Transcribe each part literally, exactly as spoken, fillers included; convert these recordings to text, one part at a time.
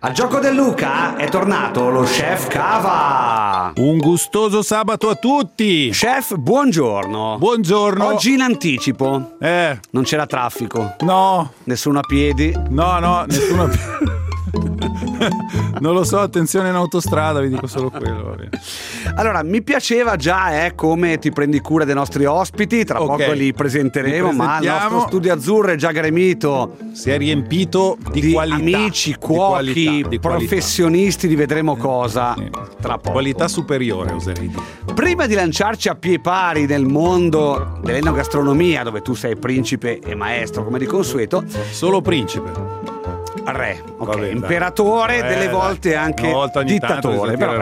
Al gioco del Luca è tornato lo chef Cava. Un gustoso sabato a tutti. Chef, buongiorno. Buongiorno. Oggi in anticipo. Eh. Non c'era traffico. No. Nessuno a piedi. No, no, nessuno a piedi. Non lo so, attenzione in autostrada, vi dico solo quello. Vabbè. Allora, mi piaceva già eh, come ti prendi cura dei nostri ospiti, tra okay. poco li presenteremo, li ma il nostro studio azzurro è già gremito. Si è riempito di, di qualità, amici, cuochi, di qualità, di professionisti di Vedremo Cosa sì. tra poco. Qualità superiore, oserei dire. Prima di lanciarci a piedi pari nel mondo dell'enogastronomia, dove tu sei principe e maestro come di consueto, solo principe. Re, ok, Vabbè, imperatore, dai. delle eh, volte dai. anche volta dittatore. Però...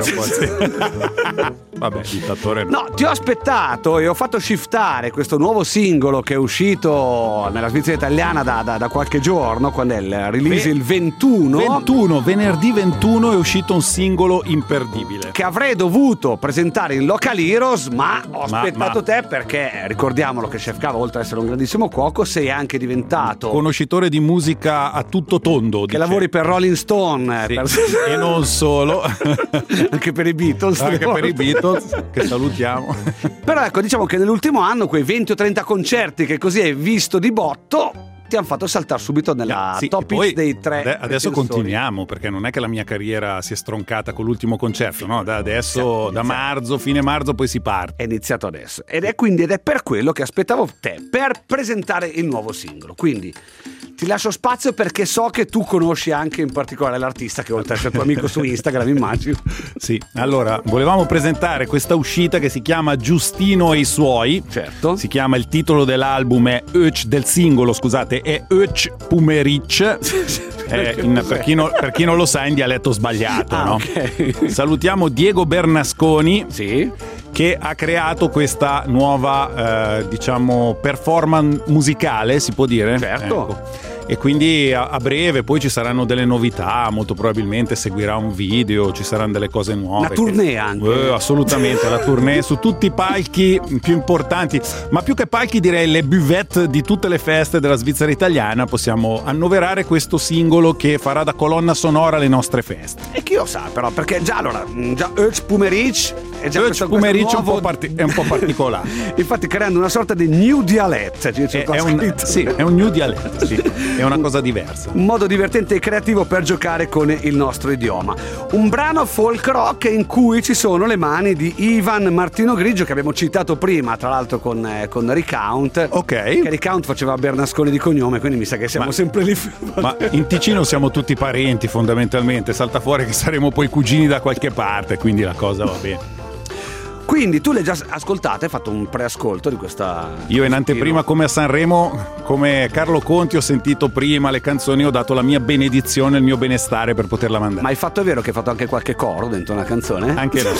Vabbè, dittatore no. No, ti ho aspettato e ho fatto shiftare questo nuovo singolo che è uscito nella Svizzera italiana da, da, da qualche giorno, quando è il release? Ve- il ventuno. ventuno, venerdì ventuno è uscito un singolo imperdibile. Che avrei dovuto presentare in Local Heroes, ma ho ma, aspettato ma... te perché, ricordiamolo che Chef Cava, oltre ad essere un grandissimo cuoco, sei anche diventato... conoscitore di musica a tutto tondo. Che dice. lavori per Rolling Stone. Sì. Per... E non solo. Anche per i Beatles. Anche per i Beatles, che salutiamo. Però ecco, diciamo che nell'ultimo anno quei venti o trenta concerti che così hai visto di botto ti hanno fatto saltare subito nella sì, top hits dei tre. Adesso continuiamo, perché non è che la mia carriera si è stroncata con l'ultimo concerto, no? Da adesso, da marzo, fine marzo, poi si parte. È iniziato adesso. Ed è quindi ed è per quello che aspettavo te per presentare il nuovo singolo. Quindi ti lascio spazio perché so che tu conosci anche in particolare l'artista, che oltre a essere tuo amico su Instagram, immagino. Sì, allora volevamo presentare questa uscita che si chiama Giustino e i suoi. Certo. Si chiama, il titolo dell'album è Öc, del singolo, scusate, è Öc Pumeric. Eh, in, per, chi no, per chi non lo sa, in dialetto sbagliato, ah, no? Okay. Salutiamo Diego Bernasconi. Sì. Che ha creato questa nuova, eh, diciamo, performance musicale, si può dire? Certo. Ecco. E quindi a, a breve poi ci saranno delle novità, molto probabilmente seguirà un video, ci saranno delle cose nuove. Una tournée che, anche. Eh, assolutamente, la tournée su tutti i palchi più importanti, ma più che palchi direi le buvette di tutte le feste della Svizzera italiana. Possiamo annoverare questo singolo che farà da colonna sonora alle nostre feste. E chi lo sa però, perché già allora, già Öc Pumeric è già Öc Pumeric nuovo... è, un po parti- è un po' particolare. Infatti creando una sorta di new dialect. È, è, un, sì, è un new dialect, sì. È una cosa diversa. Un modo divertente e creativo per giocare con il nostro idioma. Un brano folk rock in cui ci sono le mani di Ivan Martino Grigio, che abbiamo citato prima, tra l'altro con, eh, con Recount. Ok. Che Recount faceva Bernasconi di cognome, quindi mi sa che siamo ma, sempre lì. Ma in Ticino siamo tutti parenti fondamentalmente. Salta fuori che saremo poi cugini da qualche parte, quindi la cosa va bene. Quindi tu l'hai già ascoltata, hai fatto un preascolto di questa... Io in anteprima, come a Sanremo, come Carlo Conti, ho sentito prima le canzoni, ho dato la mia benedizione, il mio benestare per poterla mandare. Ma hai fatto, è vero che hai fatto anche qualche coro dentro una canzone? Anche no.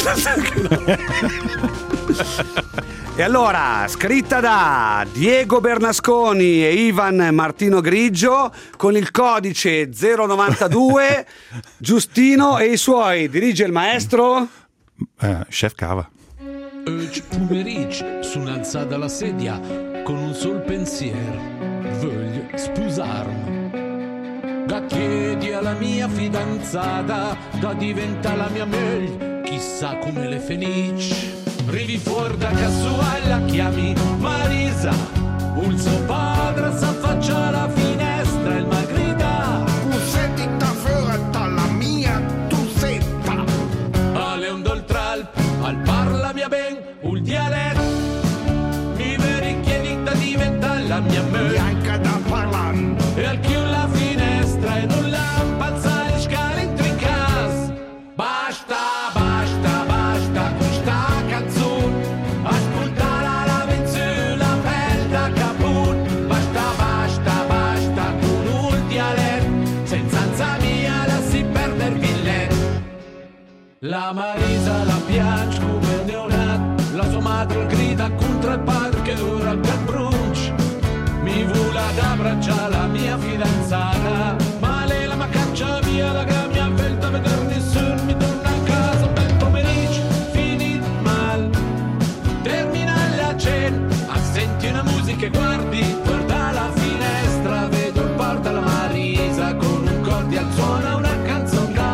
E allora, scritta da Diego Bernasconi e Ivan Martino Grigio, con il codice zero novantadue, Giustino e i suoi, dirige il maestro... Uh, Chef Cava. Öc Pumeric, su un'alzata dalla sedia, con un sol pensiero, voglio sposarmi. Da chiedi alla mia fidanzata, da diventa la mia moglie, chissà come le felice. Rivi fuori da casa sua e la chiami Marisa, il suo padre s'affaccia alla finestra e il ma grida: Cusetta fuori dalla mia tusetta. Ale un doltral, al parla mia ben, un dialetto. Mi veri chiedi da diventa la mia moglie. Bianca da parlare. E al chiuso la finestra e non lampa alzare le scale in tre cas. Basta, basta, basta con sta canzone. Ascoltare la venzu, la pelle da caput. Basta, basta, basta con un dialetto. Senza anza mia la si perde il billetto. La Marisa la piace come neonat. La sua madre grida contro il padre che ora il brunch. Mi vuole ad abbracciare la mia fidanzata, ma lei la ma caccia via la che mi ha fatto vedere nessuno. Mi torna a casa per pomeriggio, finito mal. Termina la cena, assenti una musica e guardi, guarda la finestra, vedo il porta la Marisa con un cordial suona una canzone.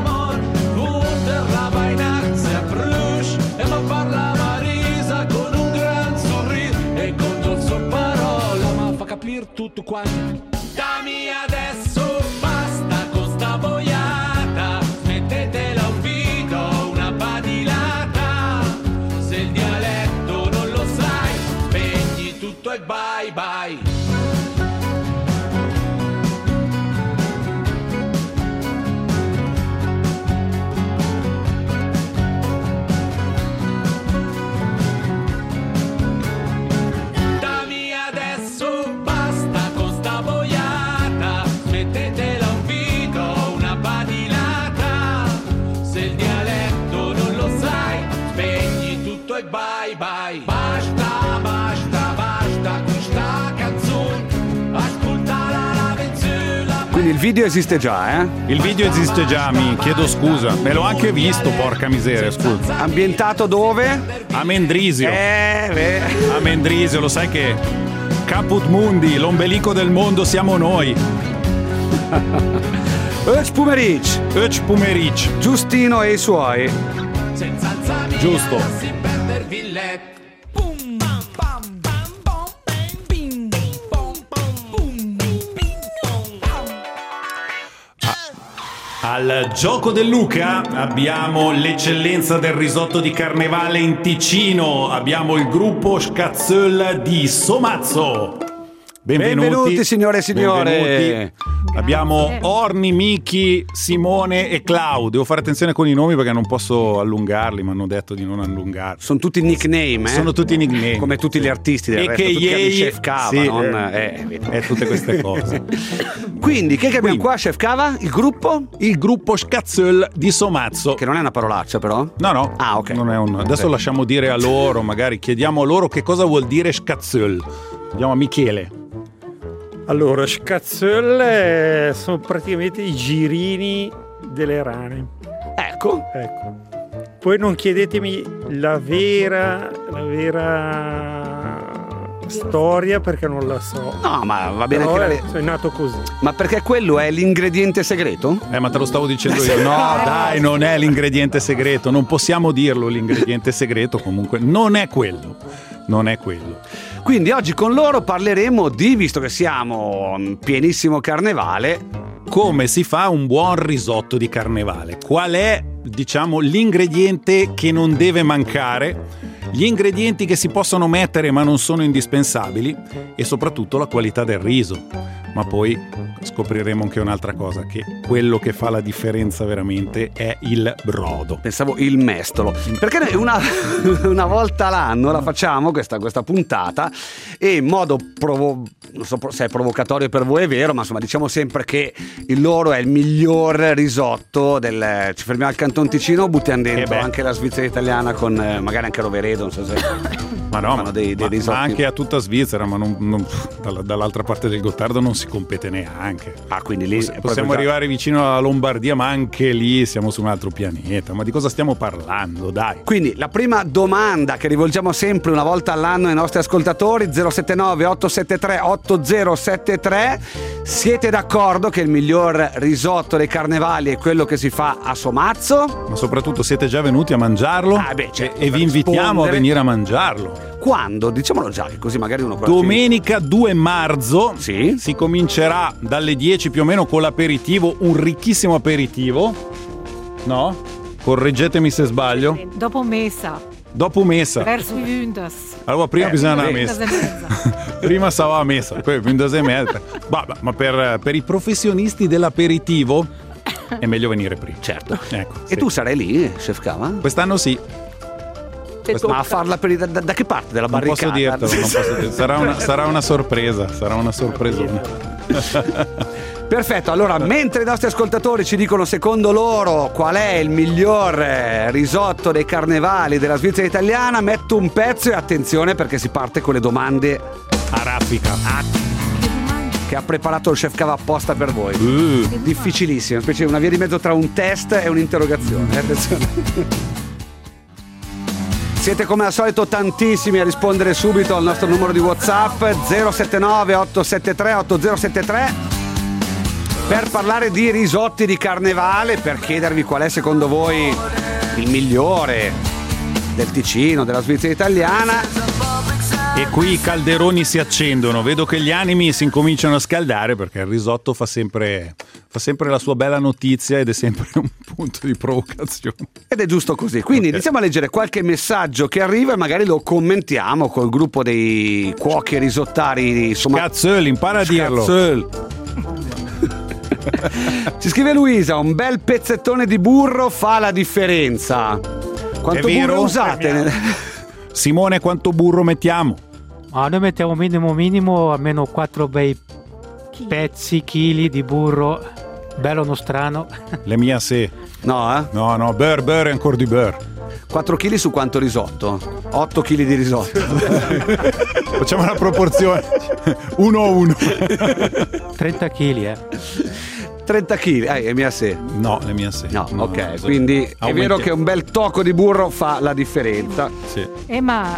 tutto quanto. Dammi adesso basta con sta boiata, smettetela un vito, una badilata. Se il dialetto non lo sai, spegni tutto e bye bye. Bye bye. Basta, basta, basta con sta canzone. Ascoltala la venzola. Quindi il video esiste già, eh? Il video esiste già, mi chiedo scusa. Me l'ho anche visto, porca miseria, scusa. Ambientato dove? A Mendrisio. Eh, beh. A Mendrisio, lo sai che Caput Mundi, l'ombelico del mondo siamo noi. Öc Pumeric. Öc Pumeric. Giustino e i suoi. Senza alzarmi Giusto. si perde il villetto. Al gioco del Luca abbiamo l'eccellenza del risotto di carnevale in Ticino, abbiamo il gruppo Scazzöl di Somazzo. Benvenuti, Benvenuti signore e signore. Benvenuti. Abbiamo Orni, Miki, Simone e Clau. Devo fare attenzione con i nomi perché non posso allungarli, mi hanno detto di non allungarli. Sono tutti nickname, eh? Sono tutti nickname. Come tutti gli artisti del E resto, che tutti hanno ieri- Chef Cava, sì, non... eh, eh, E tutte queste cose. Quindi, che, che abbiamo Quindi. qua, Chef Cava? Il gruppo? Il gruppo Scazzöl di Somazzo. Che non è una parolaccia, però? No, no. Ah, ok. Non è un... Adesso Ok. lasciamo dire a loro, magari chiediamo a loro che cosa vuol dire Scazzöl. Andiamo a Michele. Allora, Scazzöl eh, sono praticamente i girini delle rane. Ecco. Ecco. Poi non chiedetemi la vera, la vera storia perché non la so. No, ma va bene Però anche è, la... è nato così. Ma perché quello è l'ingrediente segreto? Eh, ma te lo stavo dicendo io. No, dai, non è l'ingrediente segreto. Non possiamo dirlo l'ingrediente segreto. Comunque, non è quello. Non è quello. Quindi oggi con loro parleremo di, visto che siamo mm, pienissimo carnevale, Come si fa un buon risotto di carnevale? Qual è, diciamo, l'ingrediente che non deve mancare? Gli ingredienti che si possono mettere ma non sono indispensabili e soprattutto la qualità del riso. Ma poi scopriremo anche un'altra cosa, che quello che fa la differenza veramente è il brodo. pensavo il mestolo, perché noi una, una volta l'anno la facciamo questa, questa puntata e in modo provo, non so se è provocatorio per voi, è vero, ma insomma diciamo sempre che il loro è il miglior risotto del, ci fermiamo al Canton Ticino, buttiamo Eh dentro beh. anche la Svizzera italiana con eh, magari anche Roveredo, non so se Ma no, fanno ma, dei, dei ma- risotti. ma anche a tutta Svizzera, ma non, non- dalla- dall'altra parte del Gottardo non si compete neanche. Ah, quindi lì è proprio Possiamo già- arrivare vicino alla Lombardia, ma anche lì siamo su un altro pianeta. Ma di cosa stiamo parlando? Dai. Quindi la prima domanda che rivolgiamo sempre una volta all'anno ai nostri ascoltatori, zero sette nove otto sette tre otto zero sette tre, siete d'accordo che il miglior risotto dei carnevali è quello che si fa a Somazzo? Ma soprattutto siete già venuti a mangiarlo? Ah, beh, certo, e, e per vi invitiamo rispondere. a venire a mangiarlo. Quando? Diciamolo già, che così magari uno... Domenica due marzo Sì. si comincerà dalle dieci più o meno con l'aperitivo, un ricchissimo aperitivo. No? Correggetemi se sbaglio. Dopo messa, Dopo messa. verso i Vintas. Allora prima Eh, bisogna andare a Vintas messa. e mezza. Prima stava a messa, poi Windows e mezza. Ma, ma per, per i professionisti dell'aperitivo è meglio venire prima. Certo. Ecco, E sì. tu sarai lì, Chef Cava? Quest'anno sì. Ma a farla per... da, da che parte della Non barricata? posso dirtelo, non posso dirtelo. Sarà una, sarà una sorpresa, sarà una sorpresona. Perfetto, allora mentre i nostri ascoltatori ci dicono secondo loro qual è il miglior eh, risotto dei carnevali della Svizzera italiana, metto un pezzo e attenzione perché si parte con le domande A raffica. che ha preparato il Chef Cava apposta per voi. Uh, Difficilissimo, specie una via di mezzo tra un test e un'interrogazione. Attenzione. Siete come al solito tantissimi a rispondere subito al nostro numero di WhatsApp zero sette nove otto sette tre otto zero sette tre per parlare di risotti di carnevale, per chiedervi qual è secondo voi il migliore del Ticino, della Svizzera italiana. E qui i calderoni si accendono, vedo che gli animi si incominciano a scaldare perché il risotto fa sempre, fa sempre la sua bella notizia ed è sempre un punto di provocazione. Ed è giusto così. Quindi Ok. iniziamo a leggere qualche messaggio che arriva e magari lo commentiamo col gruppo dei cuochi e risottari. Insomma, Cazzöl, impara a dirlo. Cazzöl. Ci scrive Luisa, un bel pezzettone di burro fa la differenza. Quanto È vero? burro usate? nel- Simone, quanto burro mettiamo? Ma noi mettiamo minimo minimo almeno quattro bei pezzi, chili di burro, bello nostrano. Le mia se. No, eh? No, no, beurre, beurre e ancora di beurre. quattro chili su quanto risotto? otto chili di risotto. Facciamo una proporzione. Uno a uno. trenta chili, eh. trenta chili, eh, è mia se. No, le mia se. No, ok, no, quindi è aumenti- vero che un bel tocco di burro fa la differenza. Sì. Eh, ma,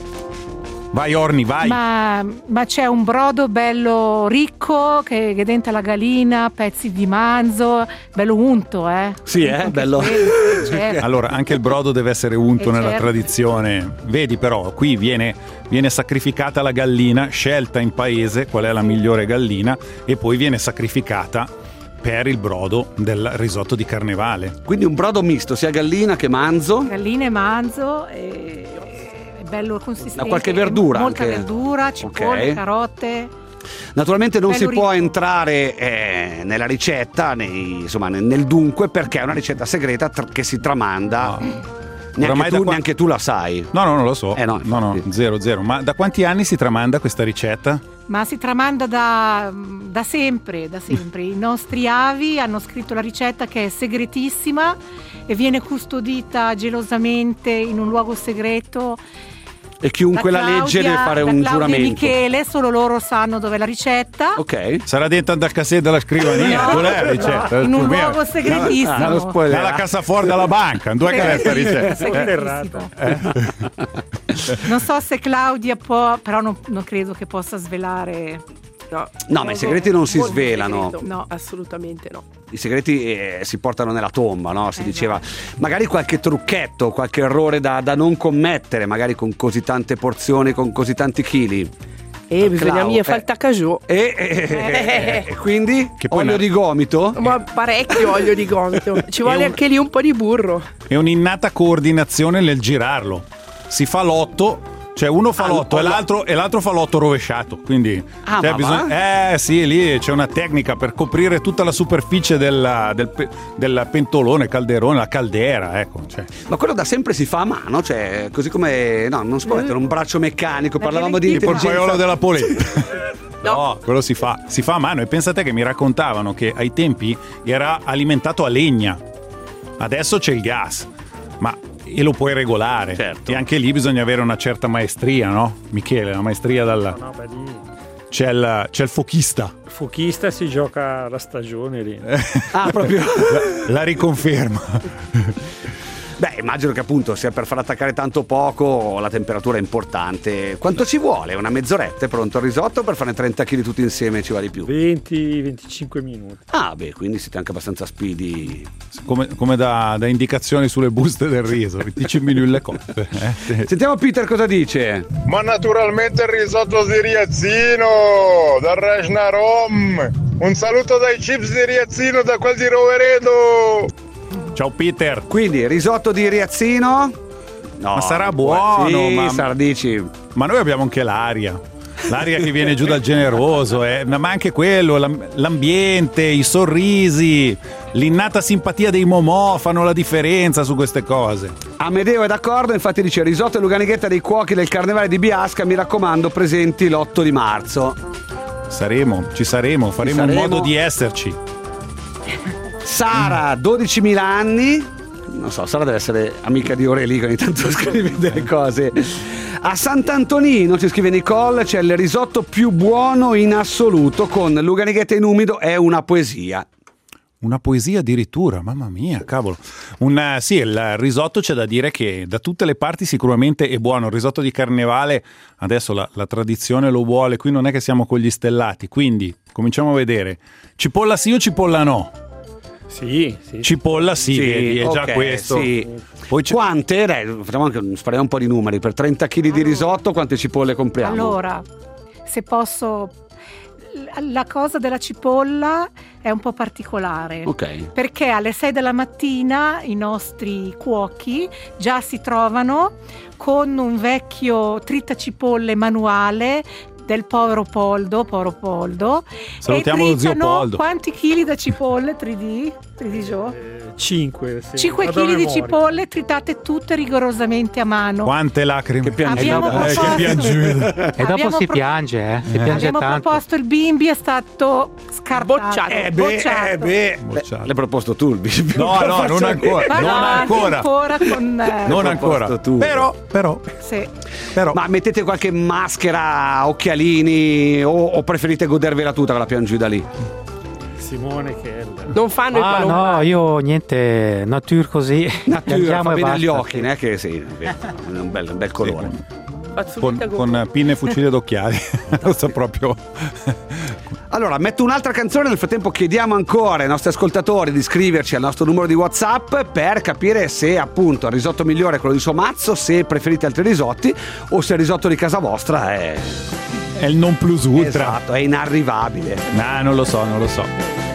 Vai Orni, vai. ma, ma c'è un brodo bello ricco che, che dentro la gallina, pezzi di manzo, bello unto, eh? Sì, eh, Anche bello. quello, certo. Allora, anche il brodo deve essere unto Eh, nella certo. tradizione. Vedi però, qui viene, viene sacrificata la gallina, scelta in paese qual è la migliore gallina, e poi viene sacrificata per il brodo del risotto di carnevale. Quindi un brodo misto, sia gallina che manzo. Galline e manzo, e, è bello consistente. Ma qualche verdura Molta anche. verdura, cipolle, Ok. carote. Naturalmente non Bello si può ricco. entrare eh, nella ricetta, nei- insomma nel, nel dunque, perché è una ricetta segreta tr- che si tramanda. Neanche Oramai da tu, qua- neanche tu la sai. No, no, non lo so. Eh, no, no, no, infatti. zero, zero. Ma da quanti anni si tramanda questa ricetta? Ma si tramanda da, da sempre, da sempre. I nostri avi hanno scritto la ricetta che è segretissima e viene custodita gelosamente in un luogo segreto. E chiunque Da la legge Claudia- deve fare da un Claudia e giuramento. Michele, solo loro sanno dov'è la ricetta. Ok. Sarà dentro dal cassetto della scrivania. No, Dov'è la no, ricetta? in un Com'è? luogo segretissimo. Ah, lo spoiler. Dalla cassaforte della banca. Dove è questa ricetta? Segretissimo. Non so se Claudia può, però non, non credo che possa svelare. No, No, ma i segreti non si molto svelano. segreto. No. Assolutamente no. I segreti eh, si portano nella tomba, no? Si Eh, diceva. Magari qualche trucchetto, qualche errore da, da non commettere, magari con così tante porzioni, con così tanti chili. E bisogna Clau, mia eh. fare il tacajò. E, e- Eh. e quindi? Che poi Olio na- di gomito? Ma parecchio olio di gomito. Ci vuole un- anche lì un po' di burro. È un'innata coordinazione nel girarlo. Si fa l'otto, cioè uno fa Ah, l'otto e no. l'altro, e l'altro fa l'otto rovesciato. Quindi Ah, cioè, ma bisogna- eh sì, lì c'è una tecnica per coprire tutta la superficie della- del, pe- del pentolone, calderone, la caldera, ecco. Cioè. Ma quello da sempre si fa a mano, cioè così come. No, non si può mettere un braccio meccanico, La parlavamo di violentina. Tipo il paiolo intelligenza. della polenta. No. No, quello si fa, si fa a mano. E pensate che mi raccontavano che ai tempi era alimentato a legna. Adesso c'è il gas, ma e lo puoi regolare. Certo. E anche lì bisogna avere una certa maestria, no? Michele, la maestria dalla. No, beh, lì C'è il, c'è il fochista. il fuchista si gioca la stagione lì. Ah, proprio. La riconferma. Beh, immagino che appunto sia per far attaccare tanto poco, la temperatura è importante. Quanto ci vuole? Una mezz'oretta è pronto il risotto? Per farne trenta chili tutti insieme ci va di più? venti venticinque minuti. Ah, beh, quindi siete anche abbastanza speedy. Come, come da, da indicazioni sulle buste del riso. venticinque minuti le coppe. Eh? Sentiamo Peter cosa dice. Ma naturalmente il risotto di Riazzino, da Rajna Rom. Un saluto dai chips di Riazzino, da quel di Roveredo. Ciao Peter. Quindi, risotto di Riazzino? No, Ma sarà non può- buono, Sì, ma- sarà, dici. Ma noi abbiamo anche l'aria. L'aria che viene giù dal generoso, eh. Ma anche quello, l'am- l'ambiente, i sorrisi, l'innata simpatia dei momò fanno la differenza su queste cose. Amedeo è d'accordo, infatti dice risotto e luganighetta dei cuochi del carnevale di Biasca, mi raccomando, presenti l'otto di marzo. Saremo, ci saremo, faremo saremo. un modo di esserci. Sara, dodicimila anni. Non so, Sara deve essere amica di Aureli, che ogni tanto scrive delle cose. A Sant'Antonino, ci scrive Nicole, c'è il risotto più buono in assoluto con luganighetta in umido, è una poesia. Una poesia addirittura, mamma mia, cavolo. Un, eh, sì, il risotto c'è da dire che da tutte le parti sicuramente è buono. Il risotto di carnevale, adesso la, la tradizione lo vuole, qui non è che siamo con gli stellati, quindi cominciamo a vedere. Cipolla sì o cipolla no? Sì, sì. Cipolla sì, Sì, vedi, è già ok, questo. sì. Poi c'è- Quante? Dai, facciamo anche, spariamo un po' di numeri. Per trenta chili di risotto quante cipolle compriamo? Allora, se posso, l- la cosa della cipolla è un po' particolare. Ok. Perché alle sei della mattina i nostri cuochi già si trovano con un vecchio tritacipolle manuale del povero Poldo, povero Poldo. Salutiamo e lo zio tritano Poldo. quanti chili di cipolle, tre D? tre D Joe? cinque. cinque chili di cipolle tritate tutte rigorosamente a mano. Quante lacrime. Che piangete. Abbiamo Eh, che proposto- piangete. E dopo Abbiamo si pro- piange, eh? Si piange Abbiamo tanto. proposto il bimbi, è stato scartato. Bocciato. Eh beh, Bocciato. eh beh. Bocciato. L'hai proposto tu il bimbi. No, no, non ancora. Ma Non no, ancora. ancora con, eh, Non L'hai ancora. proposto tu. Però, però, sì. però. Ma mettete qualche maschera, occhialini o, o preferite godervela tutta con la piangiu da lì? Simone che è il... Non fanno i Ah palombari. no, io niente, nature così. Natura, Piangiamo fa e bene agli basta, occhi, sì. né? Che sì, è un bel, un bel colore. Con, Pazzolita con pinne, fucile d'occhiali. Lo so proprio. Allora, metto un'altra canzone, nel frattempo chiediamo ancora ai nostri ascoltatori di iscriverci al nostro numero di WhatsApp per capire se appunto il risotto migliore è quello di Somazzo, se preferite altri risotti o se il risotto di casa vostra è, È il non plus ultra. esatto, è inarrivabile. No, non lo so, non lo so.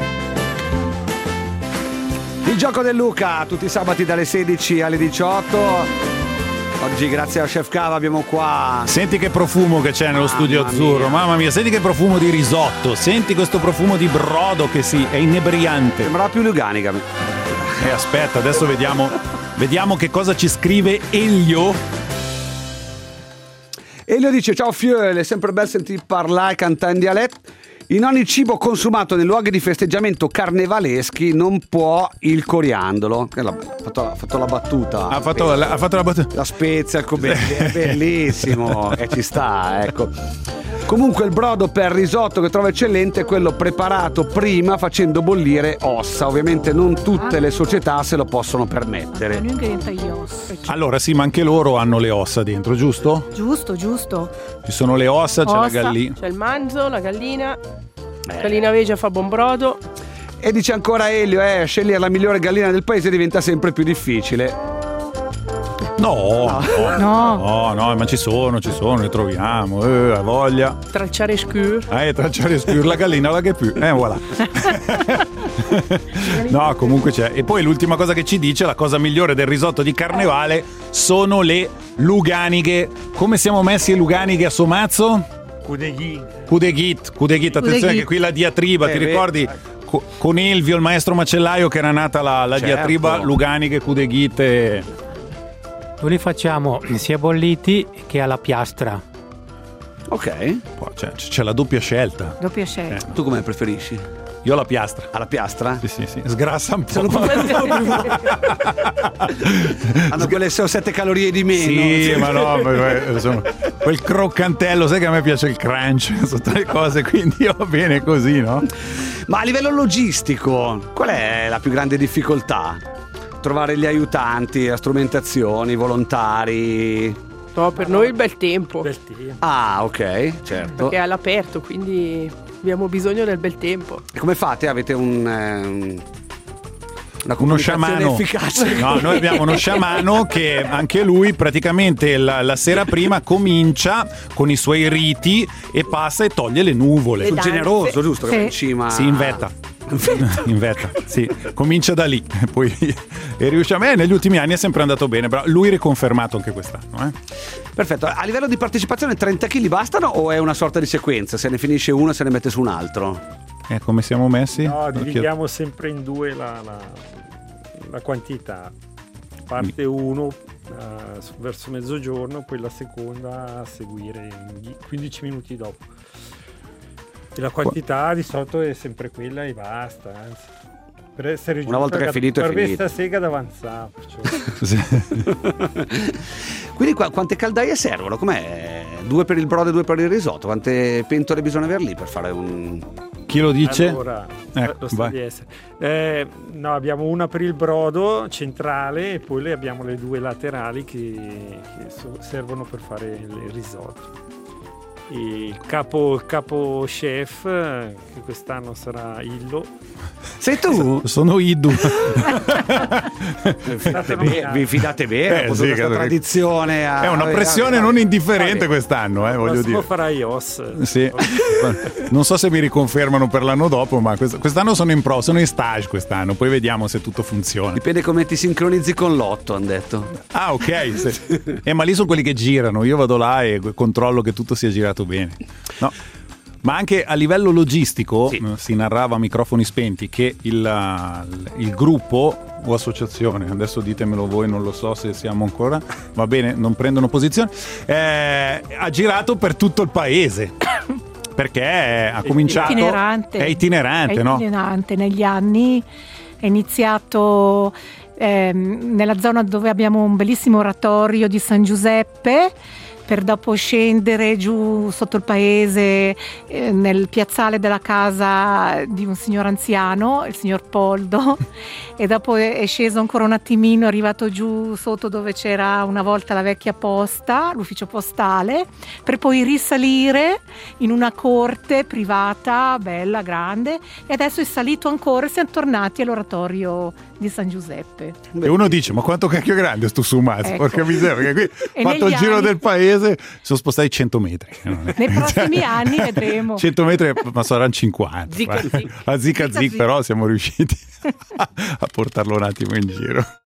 Il gioco del Luca, tutti i sabati dalle sedici alle diciotto. Oggi grazie a Chef Cava abbiamo qua... Senti che profumo che c'è nello Mamma studio mia. azzurro, mamma mia, senti che profumo di risotto, senti questo profumo di brodo che sì, è inebriante. Sembrava più Luganica. E aspetta, adesso vediamo, vediamo che cosa ci scrive Elio. Elio dice: ciao Fiole, è sempre bello sentire parlare e cantare in dialetto. In ogni cibo consumato nei luoghi di festeggiamento carnevaleschi non può il coriandolo. Ha fatto, ha fatto la battuta. Ha fatto, la, ha fatto la battuta. La spezia, il cobelli, è bellissimo. E ci sta, ecco. Comunque il brodo per risotto che trovo eccellente è quello preparato prima facendo bollire ossa. Ovviamente non tutte le società se lo possono permettere. Noi ingredienti agli ossi. Allora sì, ma anche loro hanno le ossa dentro, giusto? Giusto, giusto. Ci sono le ossa, c'è la Ossa, gallina. c'è il manzo, la gallina. La gallina vegia fa buon brodo. E dice ancora Elio, eh, scegliere la migliore gallina del paese diventa sempre più difficile. No, no, No. no, no, ma ci sono, ci sono, le troviamo, eh, ha voglia. Tracciare scur. Eh, tracciare scur la gallina, la che più. Eh, voilà. No, comunque c'è. E poi l'ultima cosa che ci dice, la cosa migliore del risotto di carnevale sono le luganiche. Come siamo messi le luganiche a Somazzo? Cudeghit, Cudeghit, attenzione Cudeghit. che qui la diatriba, Eh, ti beh. ricordi? Co- con Elvio, il maestro macellaio, che era nata la, la Certo. diatriba luganiche, Cudeghit e... Noi li facciamo sia bolliti che alla piastra. Ok. Poi c'è, c'è la doppia scelta. Doppia scelta. Tu come preferisci? Io la piastra. Alla piastra? Sì, sì, sì. Sgrassa un po'. Sono Hanno quelle sei o sette calorie di meno. Sì, ma no, ma- insomma, quel croccantello, sai che a me piace il crunch, sono tre cose, quindi va bene così, no? Ma a livello logistico, qual è la più grande difficoltà? Trovare gli aiutanti, la strumentazione, i volontari. No, per noi il bel tempo. Bel tempo. Ah, ok, certo. Perché è all'aperto, quindi abbiamo bisogno del bel tempo. E come fate? Avete un, eh, un- una Uno comunicazione sciamano. efficace? No, noi abbiamo uno sciamano che anche lui praticamente la, la sera prima comincia con i suoi riti e passa e toglie le nuvole. Le Un danze. generoso, giusto? Che Sì. va in cima. Si invetta. In vetta, sì, comincia da lì, poi e riusce a me negli ultimi anni è sempre andato bene, però lui riconfermato anche quest'anno, eh. Perfetto. A livello di partecipazione trenta chili bastano o è una sorta di sequenza? Se ne finisce uno se ne mette su un altro? Eh, come siamo messi? No, Lo chiedo. dividiamo sempre in due la, la, la quantità. Parte uno eh, verso mezzogiorno, poi la seconda a seguire in die- quindici minuti dopo. E la quantità di solito è sempre quella e basta. Anzi. Per essere Una volta che è finito, è per finito. questa sega d'avanzare. Sì. Quindi qua, quante caldaie servono? Com'è? Due per il brodo e due per il risotto? Quante pentole bisogna avere lì per fare un... Chi lo dice? Allora, Ecco, lo sta vai. di essere. Eh, no, abbiamo una per il brodo centrale e poi le abbiamo le due laterali che, che so- servono per fare il risotto. Il capo, il capo chef, eh, che quest'anno sarà Illo, Sei tu? Sono Idu. Vi fidate, be- vi fidate bene? Eh, Con sì, questa credo che- tradizione. a- È una pressione a- non a- indifferente vabbè. quest'anno, eh, voglio Prossimo dire. farà iOS. Sì. Non so se mi riconfermano per l'anno dopo, ma quest- quest'anno sono in pro, sono in stage quest'anno, poi vediamo se tutto funziona. Dipende come ti sincronizzi con l'otto, hanno detto. Ah, ok. Sì. Eh, ma lì sono quelli che girano, io vado là e controllo che tutto sia girato bene. No. Ma anche a livello logistico, Sì. eh, si narrava a microfoni spenti che il, il gruppo o associazione, adesso ditemelo voi, non lo so se siamo ancora, va bene, non prendono posizione, eh, ha girato per tutto il paese. Perché ha cominciato... Itinerante. È itinerante, È no? itinerante. Negli anni è iniziato ehm, nella zona dove abbiamo un bellissimo oratorio di San Giuseppe, per dopo scendere giù sotto il paese eh, nel piazzale della casa di un signor anziano, il signor Poldo, e dopo è è sceso ancora un attimino, è arrivato giù sotto dove c'era una volta la vecchia posta, l'ufficio postale, per poi risalire in una corte privata bella, grande, e adesso è salito ancora e siamo tornati all'oratorio di San Giuseppe. E uno dice, ma quanto cacchio è grande sto Sumazzo, Ecco. porca miseria, perché qui E fatto il negli giro anni- del paese, sono spostati cento metri. Nei prossimi anni vedremo. cento metri, ma saranno cinquanta. Zic e guarda. zic. A zic a Zic a zic, zic. però siamo riusciti a portarlo un attimo in giro.